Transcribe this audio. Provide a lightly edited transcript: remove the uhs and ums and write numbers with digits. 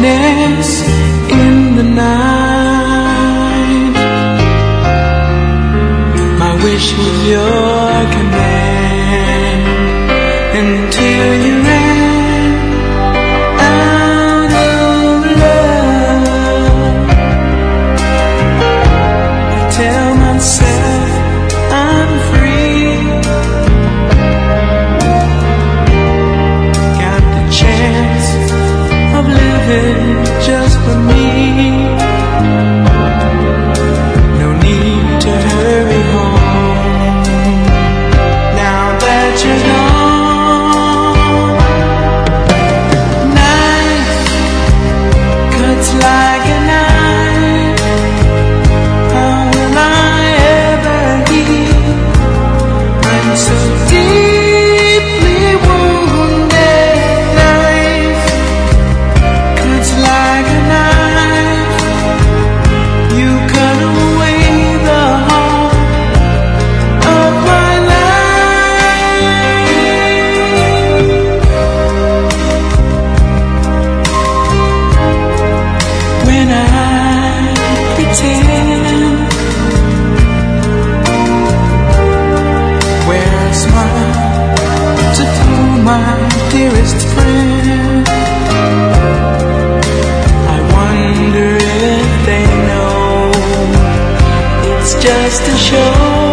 darkness in the night. My wish was your command until you ran out of love. I tell myself I'm free, got the chance of living just for me. No need to hurry home now that you're gone. Knife cuts like a knife. How will I ever heal? I'm so deeply wounded. Knife cuts like a knife. You cut away the heart of my life. When I pretend, wear a smile to fool my dearest friend. I wonder if they know it's just a show.